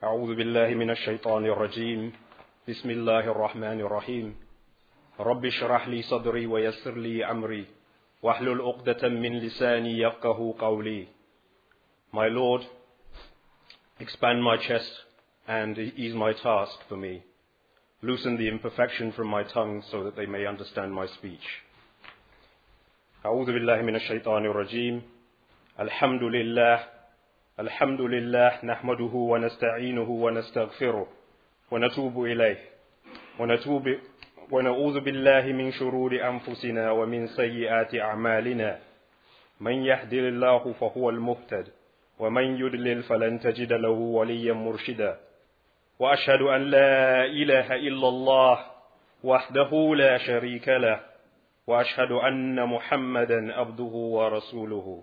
أعوذ بالله من الشيطان الرجيم بسم الله الرحمن الرحيم رب اشرح لي صدري ويسر لي أمري واحلل عقدة من لساني يفقهوا قولي. My Lord, expand my chest and ease my task for me. Loosen the imperfection from my tongue so that they may understand my speech. أعوذ بالله من الشيطان الرجيم. الحمد لله نحمده ونستعينه ونستغفره ونتوب إليه ونعوذ بالله من شرور أنفسنا ومن سيئات أعمالنا. من يهدي الله فهو المهتد ومن يضلل فلن تجد له وليا مرشدا. وأشهد أن لا إله إلا الله وحده لا شريك له وأشهد أن محمدا عبده ورسوله.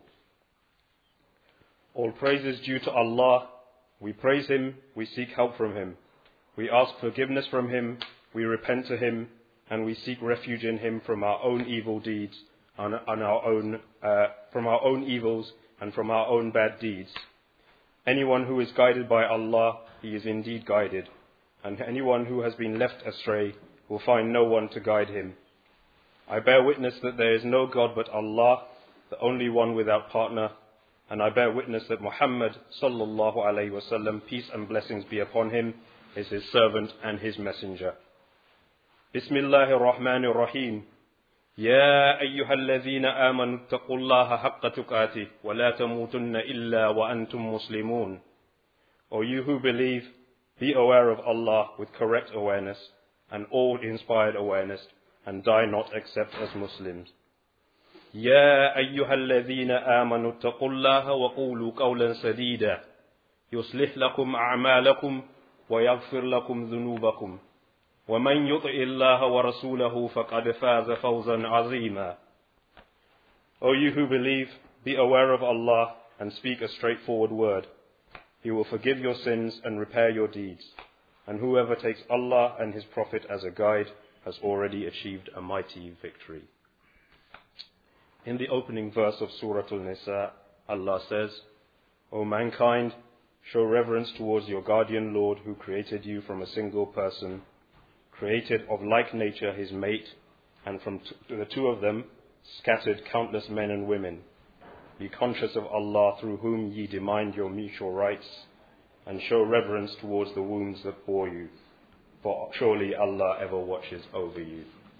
All praise is due to Allah. We praise Him, we seek help from Him. We ask forgiveness from Him, we repent to Him, and we seek refuge in Him from our own evil deeds, from our own evils and from our own bad deeds. Anyone who is guided by Allah, he is indeed guided, and anyone who has been left astray will find no one to guide him. I bear witness that there is no God but Allah, the only one without partner, and I bear witness that Muhammad sallallahu alayhi wasallam, peace and blessings be upon him, is his servant and his messenger. Bismillahir Rahmanir Rahim. يا أيها الذين آمنوا اتقوا الله حق تقاته ولا تموتن إلا وأنتم مسلمون. O you who believe, be aware of Allah with correct awareness and all-inspired awareness, and die not except as Muslims. يا أيها الذين آمنوا اتقوا الله وقولوا قولا سديدا يصلح لكم أعمالكم ويغفر لكم ذنوبكم ومن يطع الله ورسوله فقد فاز فوزا عظيما. O you who believe, be aware of Allah and speak a straightforward word. He will forgive your sins and repair your deeds. And whoever takes Allah and His Prophet as a guide has already achieved a mighty victory. In the opening verse of Surah Al-Nisa, Allah says, O mankind, show reverence towards your guardian Lord who created you from a single person, created of like nature his mate, and from the two of them scattered countless men and women. Be conscious of Allah through whom ye demand your mutual rights, and show reverence towards the wombs that bore you, for surely Allah ever watches over you.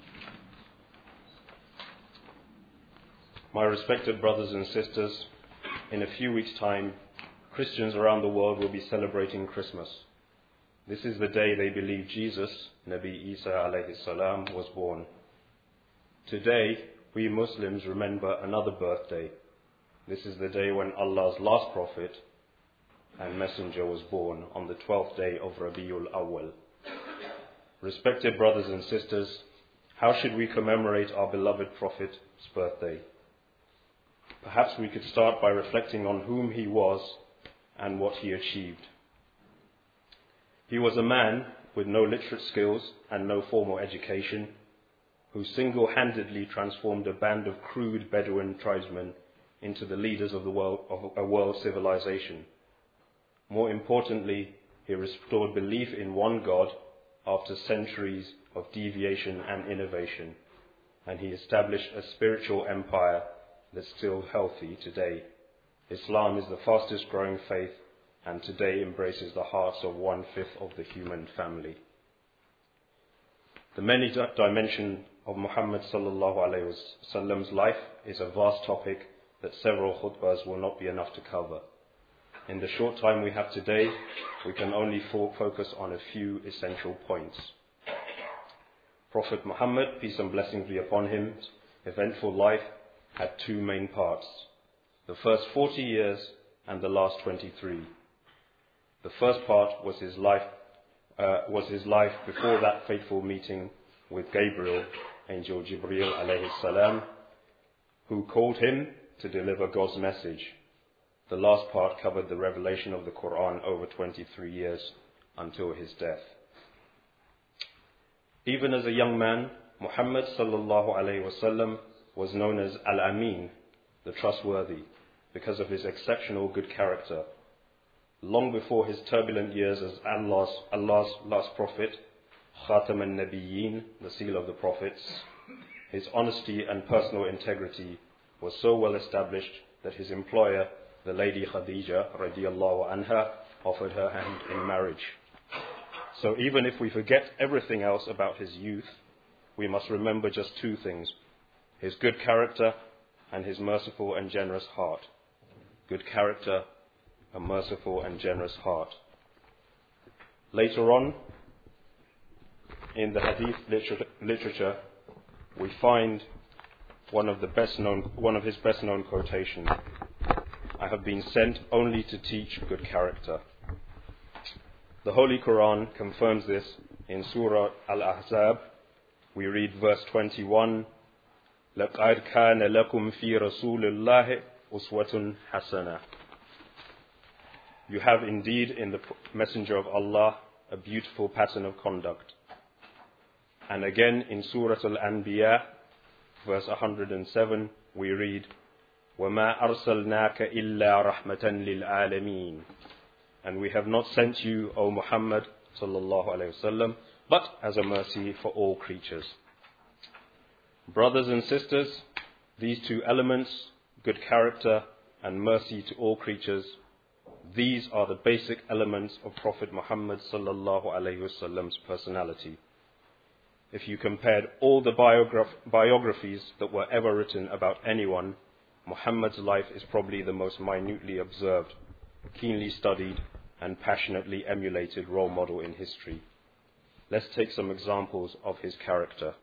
My respected brothers and sisters, in a few weeks' time, Christians around the world will be celebrating Christmas. This is the day they believe Jesus, Nabi Isa alayhi salam, was born. Today, we Muslims remember another birthday. This is the day when Allah's last prophet and messenger was born, on the 12th day of Rabiul Awwal. Respected brothers and sisters, how should we commemorate our beloved prophet's birthday? Perhaps we could start by reflecting on whom he was and what he achieved. He was a man with no literate skills and no formal education, who single-handedly transformed a band of crude Bedouin tribesmen into the leaders of a world civilization. More importantly, he restored belief in one God after centuries of deviation and innovation, and he established a spiritual empire that's still healthy today. Islam is the fastest growing faith and today embraces the hearts of 1/5 of the human family. The many dimensions of Muhammad sallallahu alayhi wasallam's life is a vast topic that several khutbahs will not be enough to cover. In the short time we have today, we can only focus on a few essential points. Prophet Muhammad, peace and blessings be upon him, eventful life had two main parts: the first 40 years and the last 23. The first part was his life before that fateful meeting with Gabriel, angel Jibreel alayhi salam, who called him to deliver God's message. The last part covered the revelation of the Quran over 23 years until his death. Even as a young man, Muhammad sallallahu alayhi wasallam was known as Al-Amin, the trustworthy, because of his exceptional good character. long before his turbulent years as Allah's last prophet, Khatam al-Nabiyyin, the seal of the prophets, his honesty and personal integrity was so well established that his employer, the lady Khadija radiallahu anha, offered her hand in marriage. So even if we forget everything else about his youth, we must remember just two things: his good character and his merciful and generous heart. Good character, a merciful and generous heart. Later on, in the hadith literature, we find one of his best known quotations: "I have been sent only to teach good character." The Holy Quran confirms this in Surah Al-Ahzab. We read verse 21, لَقَدْ كَانَ لَكُمْ فِي رَسُولِ اللَّهِ أُسْوَةٌ حَسَنَةٌ. You have indeed in the Messenger of Allah a beautiful pattern of conduct. And again in Surah Al-Anbiya, verse 107, we read, وَمَا أَرْسَلْنَاكَ إِلَّا رَحْمَةً لِلْعَالَمِينَ. And we have not sent you, O Muhammad sallallahu alayhi wasallam, but as a mercy for all creatures. Brothers and sisters, these two elements, good character and mercy to all creatures, these are the basic elements of Prophet Muhammad sallallahu alayhi wasallam's personality. If you compared all the biographies that were ever written about anyone, Muhammad's life is probably the most minutely observed, keenly studied, and passionately emulated role model in history. Let's take some examples of his character.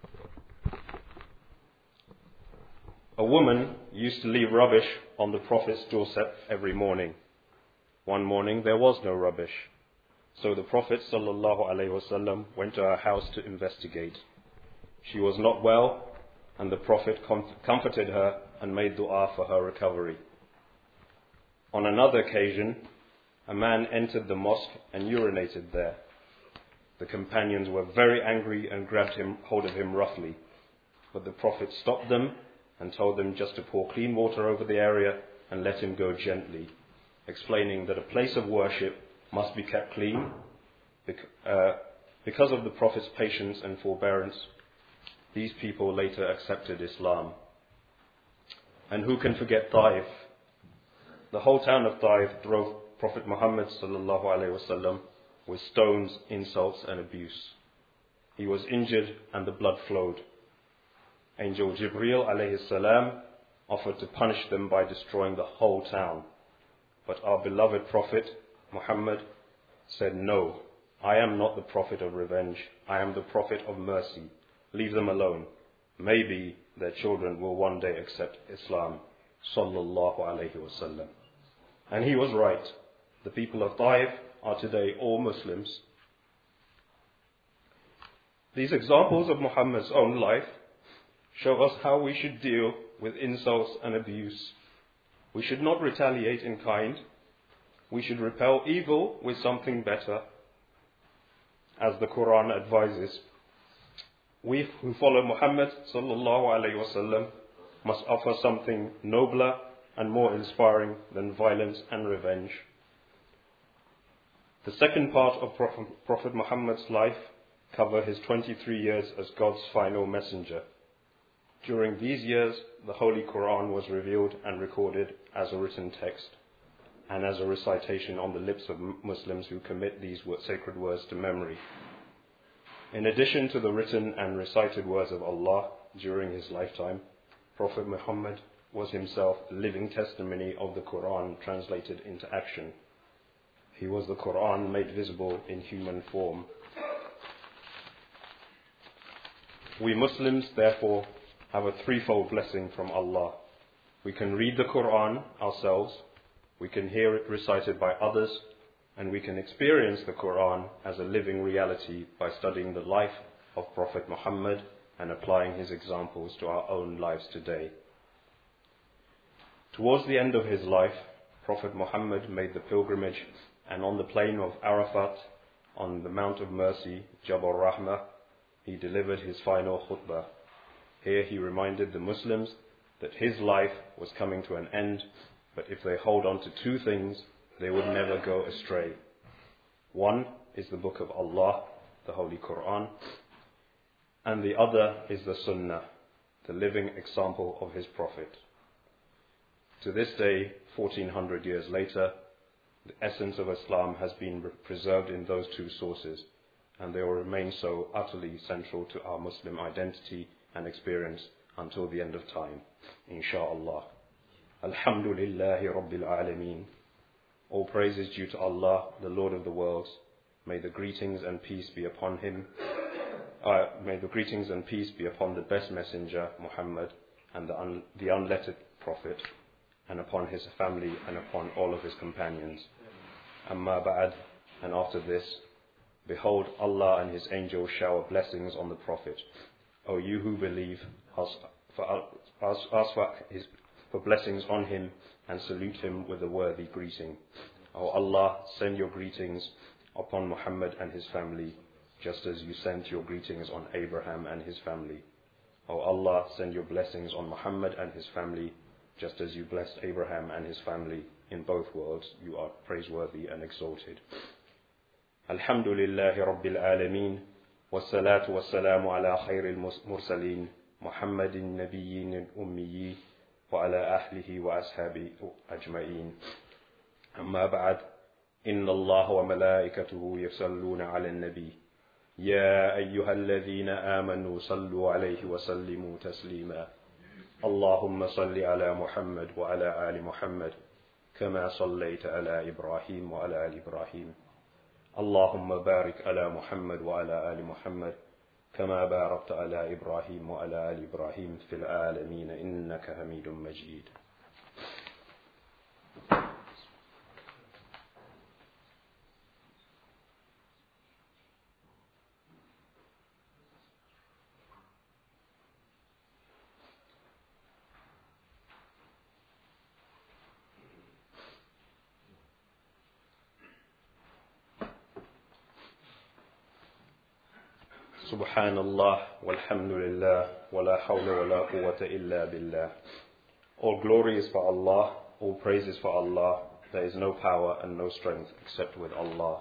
A woman used to leave rubbish on the Prophet's doorstep every morning. One morning there was no rubbish, so the Prophet ﷺ went to her house to investigate. She was not well, and the Prophet comforted her and made dua for her recovery. On another occasion, a man entered the mosque and urinated there. The companions were very angry and grabbed hold of him roughly, but the Prophet stopped them and told them just to pour clean water over the area and let him go gently, explaining that a place of worship must be kept clean. Because of the Prophet's patience and forbearance, these people later accepted Islam. And who can forget Taif? The whole town of Taif drove Prophet Muhammad sallallahu alaihi wasallam with stones, insults and abuse. He was injured and the blood flowed. Angel Jibreel alayhi salam offered to punish them by destroying the whole town. But our beloved Prophet Muhammad said, "No, I am not the Prophet of revenge. I am the Prophet of mercy. Leave them alone. Maybe their children will one day accept Islam." Sallallahu alayhi wasallam. And he was right. The people of Taif are today all Muslims. These examples of Muhammad's own life show us how we should deal with insults and abuse. We should not retaliate in kind. We should repel evil with something better. As the Quran advises, we who follow Muhammad sallallahu alaihi wasallam must offer something nobler and more inspiring than violence and revenge. The second part of Prophet Muhammad's life cover his 23 years as God's final messenger. During these years, the Holy Quran was revealed and recorded as a written text and as a recitation on the lips of Muslims who commit these sacred words to memory. In addition to the written and recited words of Allah during his lifetime, Prophet Muhammad was himself a living testimony of the Quran translated into action. He was the Quran made visible in human form. We Muslims, therefore, have a threefold blessing from Allah. We can read the Quran ourselves, we can hear it recited by others, and we can experience the Quran as a living reality by studying the life of Prophet Muhammad and applying his examples to our own lives today. Towards the end of his life, Prophet Muhammad made the pilgrimage, and on the plain of Arafat, on the Mount of Mercy, Jabal Rahmah, he delivered his final khutbah. Here he reminded the Muslims that his life was coming to an end, but if they hold on to two things, they would never go astray. One is the Book of Allah, the Holy Quran, and the other is the Sunnah, the living example of his Prophet. To this day, 1400 years later, the essence of Islam has been preserved in those two sources, and they will remain so utterly central to our Muslim identity and experience until the end of time, inshaAllah. Alhamdulillahi Rabbil Alameen. All praise is due to Allah, the Lord of the worlds. May the greetings and peace be upon him. May the greetings and peace be upon the best messenger, Muhammad, and the unlettered Prophet, and upon his family and upon all of his companions. Amma ba'ad, and after this, behold, Allah and his angels shower blessings on the Prophet. O you who believe, ask for blessings on him and salute him with a worthy greeting. O Allah, send your greetings upon Muhammad and his family, just as you sent your greetings on Abraham and his family. O Allah, send your blessings on Muhammad and his family, just as you blessed Abraham and his family. In both worlds, you are praiseworthy and exalted. Alhamdulillahi Rabbil Alameen. Wassalatu wassalamu ala khayril mursaleen. Muhammadin nabiyyin ummiyi. Wa ala ahlihi wa ashabi ajma'in. Amma ba'd. Inna Allah wa malaikatuhu yusalluna ala nabi. يا أيها الذين آمنوا صلوا عليه وسلموا تسليما اللهم صل على محمد وعلى آل محمد كما صليت على إبراهيم وعلى آل إبراهيم اللهم بارك على محمد وعلى آل محمد كما باركت على إبراهيم وعلى آل إبراهيم في العالمين إنك حميد مجيد. Subhanallah, walhamdulillah, wa la hawla wa la quwwata illa billah. All glory is for Allah, all praise is for Allah. There is no power and no strength except with Allah.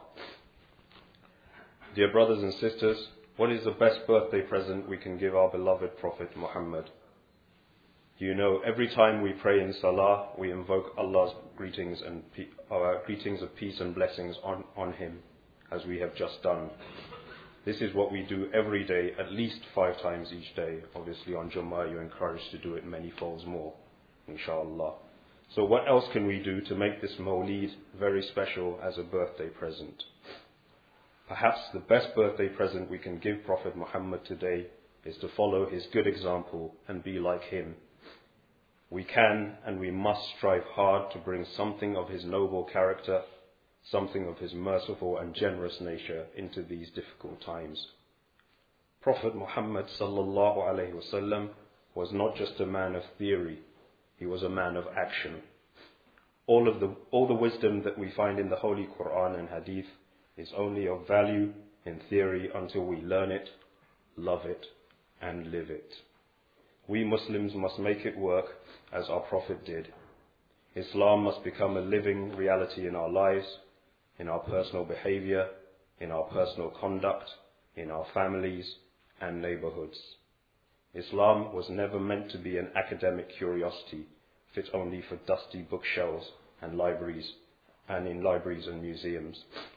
Dear brothers and sisters, what is the best birthday present we can give our beloved Prophet Muhammad? You know, every time we pray in Salah, we invoke Allah's greetings of peace and blessings on him, as we have just done. This is what we do every day, at least 5 times each day. Obviously on Jummah you're encouraged to do it many folds more, inshallah. So what else can we do to make this Mawlid very special as a birthday present? Perhaps the best birthday present we can give Prophet Muhammad today is to follow his good example and be like him. We can and we must strive hard to bring something of his noble character, something of his merciful and generous nature into these difficult times. Prophet Muhammad sallallahu alaihi wasallam was not just a man of theory, he was a man of action. All the wisdom that we find in the Holy Quran and Hadith is only of value in theory until we learn it, love it, and live it. We Muslims must make it work as our Prophet did. Islam must become a living reality in our lives, in our personal behavior, in our personal conduct, in our families and neighborhoods. Islam was never meant to be an academic curiosity, fit only for dusty bookshelves and libraries, and in libraries and museums.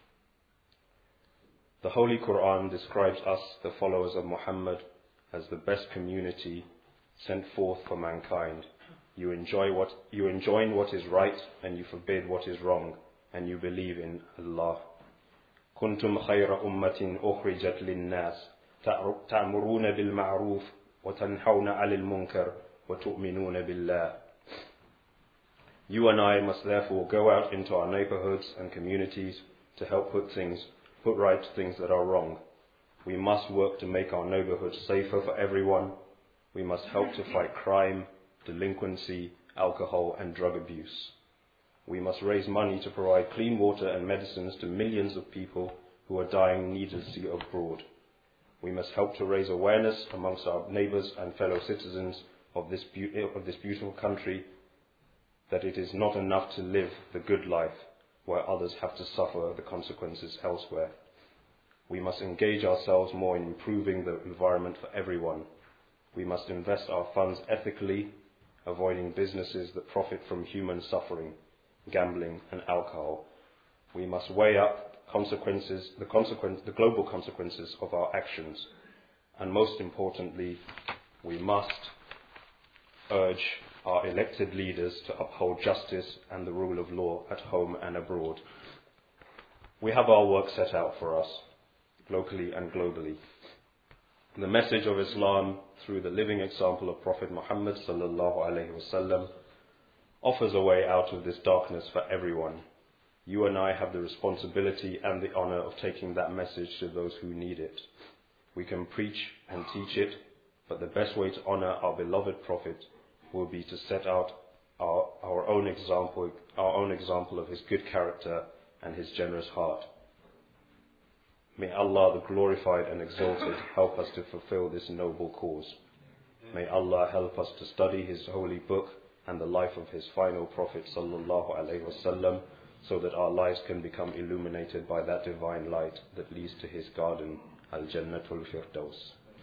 The Holy Quran describes us, the followers of Muhammad, as the best community sent forth for mankind. You enjoin what is right and you forbid what is wrong, and you believe in Allah. كنتم خير أمة أخرجت للناس تأمرون بالمعروف وتنهون عن المنكر وتؤمنون بالله. You and I must therefore go out into our neighborhoods and communities to help put right things that are wrong. We must work to make our neighborhoods safer for everyone. We must help to fight crime, delinquency, alcohol and drug abuse. We must raise money to provide clean water and medicines to millions of people who are dying needlessly abroad. We must help to raise awareness amongst our neighbors and fellow citizens of this beautiful country that it is not enough to live the good life, where others have to suffer the consequences elsewhere. We must engage ourselves more in improving the environment for everyone. We must invest our funds ethically, avoiding businesses that profit from human suffering, gambling and alcohol. We must weigh up the global consequences of our actions. And most importantly, we must urge our elected leaders to uphold justice and the rule of law at home and abroad. We have our work set out for us, locally and globally. The message of Islam, through the living example of Prophet Muhammad sallallahu alaihi wasallam, offers a way out of this darkness for everyone. You and I have the responsibility and the honor of taking that message to those who need it. We can preach and teach it, but the best way to honor our beloved Prophet will be to set out our own example of his good character and his generous heart. May Allah, the glorified and exalted, help us to fulfill this noble cause. May Allah help us to study His holy book and the life of His final Prophet sallallahu alaihi wasallam, so that our lives can become illuminated by that divine light that leads to His garden, Al-Jannatul Firdaus.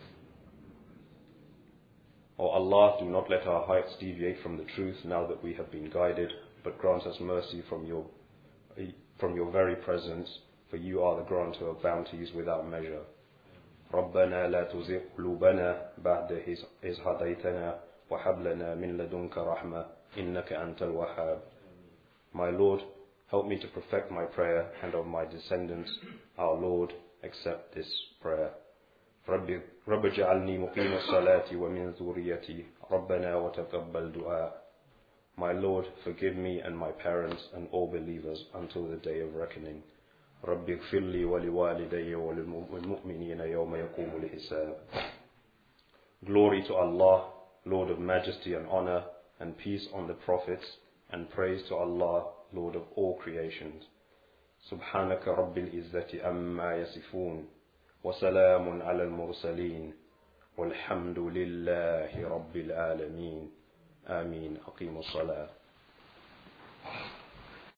O Allah, do not let our heights deviate from the truth now that we have been guided, but grant us mercy from your very presence, for you are the granter of bounties without measure. ربنا لا تزغ قلوبنا بعد إذ هديتنا وهب لنا من لدنك رحمة إنك أنت الوهاب. My Lord, help me to perfect my prayer and of my descendants. Our Lord, accept this prayer. رب اجعلني مقيم الصلاة ومن ذريتي ربنا وتقبل دعاء. My Lord, forgive me and my parents and all believers until the day of reckoning. رب اغفر لي ولوالدي وللمؤمنين يوم يقوم الحساب. Glory to Allah, Lord of majesty and honor, and peace on the prophets, and praise to Allah, Lord of all creations. سبحانك رب العزة عما يصفون وسلام على المرسلين والحمد لله رب العالمين. آمين. أقيموا الصلاة.